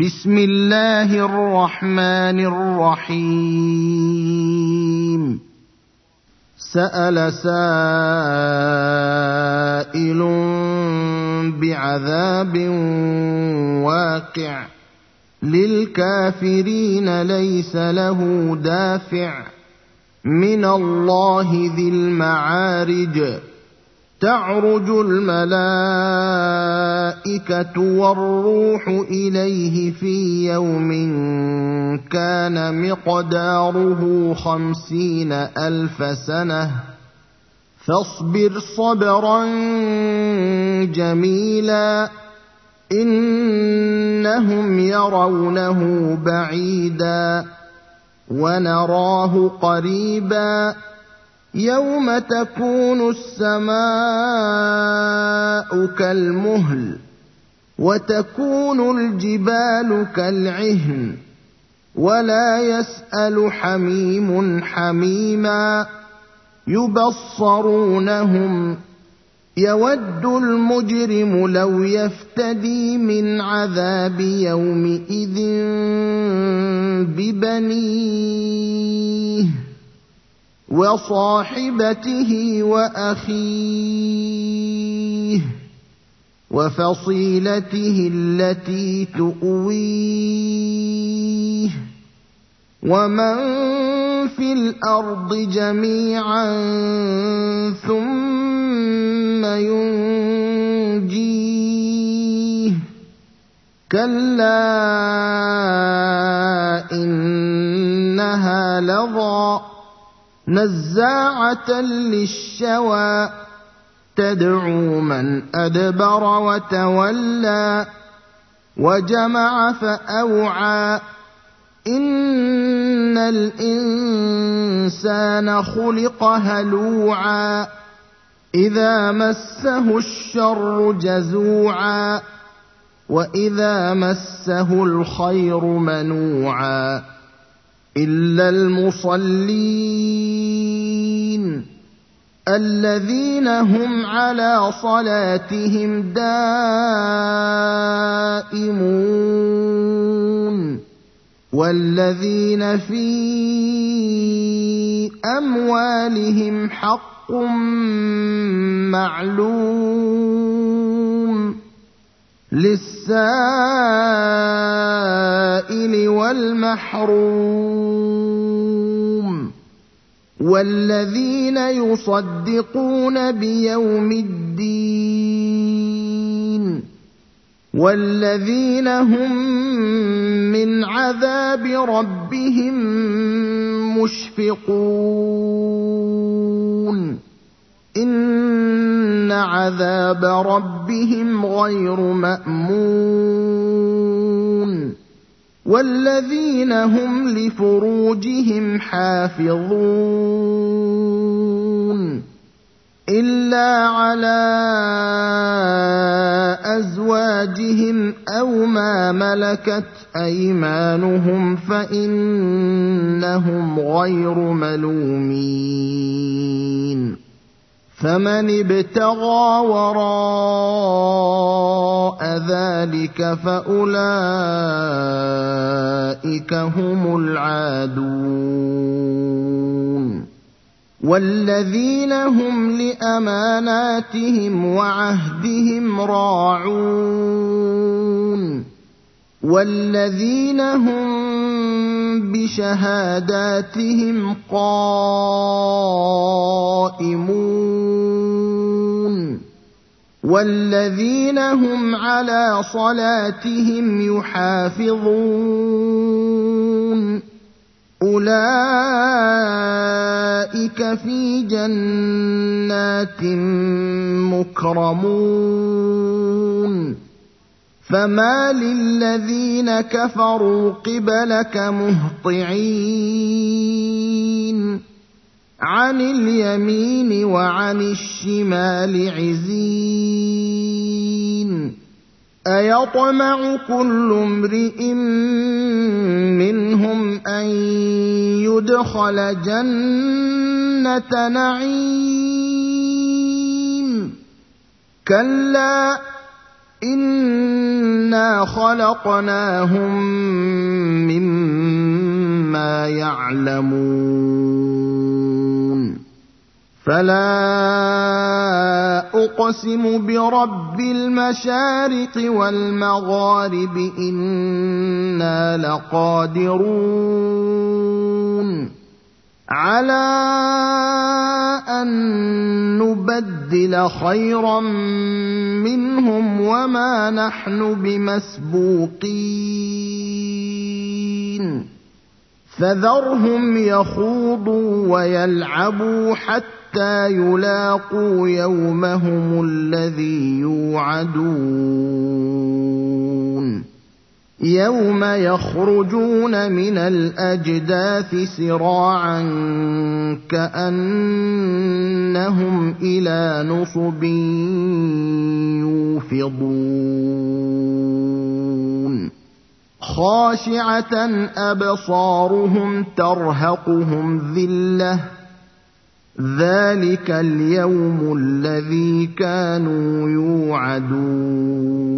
بسم الله الرحمن الرحيم سأل سائل بعذاب واقع للكافرين ليس له دافع من الله ذي المعارج تعرج الملائكة والروح إليه في يوم كان مقداره 50,000 سنة فاصبر صبرا جميلا إنهم يرونه بعيدا ونراه قريبا يوم تكون السماء كالمهل وتكون الجبال كالعهن ولا يسأل حميم حميما يبصرونهم يود المجرم لو يفتدي من عذاب يومئذ ببنيه وصاحبته وأخيه وفصيلته التي تؤويه ومن في الأرض جميعا ثم ينجيه كلا إنها لظى نزاعة للشوى تدعو من أدبر وتولى وجمع فأوعى إن الإنسان خلق هلوعا إذا مسه الشر جزوعا وإذا مسه الخير منوعا إلا المصلين الذين هم على صلاتهم دائمون والذين في أموالهم حق معلوم للسائل والمحروم والذين يصدقون بيوم الدين والذين هم من عذاب ربهم مشفقون إن عذاب ربهم غير مأمون والذين هم لفروجهم حافظون إلا على أزواجهم أو ما ملكت أيمانهم فإنهم غير ملومين فمن ابتغى وراء ذلك فأولئك هم العادون والذين هم لأماناتهم وعهدهم راعون والذين هم بشهاداتهم قائمون والذين هم على صلاتهم يحافظون أولئك في جنات مكرمون فما للذين كفروا قبلك مهطعين عن اليمين وعن الشمال عزين أيطمع كل امرئ منهم أن يدخل جنة نعيم كلا إِنَّا خَلَقْنَاهُم مِّمَّا يَعْلَمُونَ فَلَا أُقْسِمُ بِرَبِّ الْمَشَارِقِ وَالْمَغَارِبِ إِنَّا لَقَادِرُونَ عَلَىٰ أَن نُّبَدِّلَ خَيْرًا مِّنْهُمْ وَمَا نَحْنُ بِمَسْبُوقِينَ فَذَرْهُمْ يَخُوضُوا وَيَلْعَبُوا حَتَّىٰ يُلَاقُوا يَوْمَهُمُ الَّذِي يُوعَدُونَ يَوْمَ يَخْرُجُونَ مِنَ الْأَجْدَاثِ سِرَاعًا كَأَنَّهُمْ إِلَىٰ نُصُبٍ يُوفِضُونَ خَاشِعَةً أَبْصَارُهُمْ تَرْهَقُهُمْ ذِلَّةٌ ذَٰلِكَ الْيَوْمُ الَّذِي كَانُوا يُوعَدُونَ